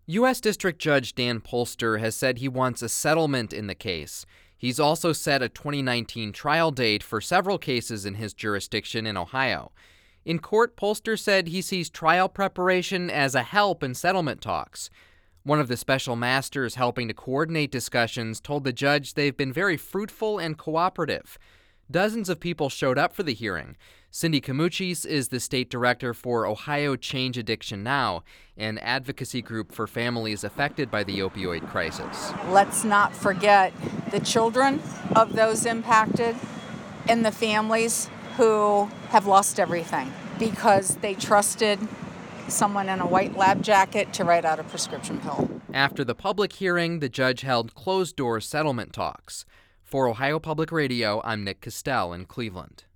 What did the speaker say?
U.S. District Judge Dan Polster has said he wants a settlement in the case. He's also set a 2019 trial date for several cases in his jurisdiction in Ohio. In court, Polster said he sees trial preparation as a help in settlement talks. One of the special masters helping to coordinate discussions told the judge they've been very fruitful and cooperative. Dozens of people showed up for the hearing. Cindy Camuchis is the state director for Ohio Change Addiction Now, an advocacy group for families affected by the opioid crisis. Let's not forget the children of those impacted and the families who have lost everything because they trusted someone in a white lab jacket to write out a prescription pill. After the public hearing, the judge held closed-door settlement talks. For Ohio Public Radio, I'm Nick Castell in Cleveland.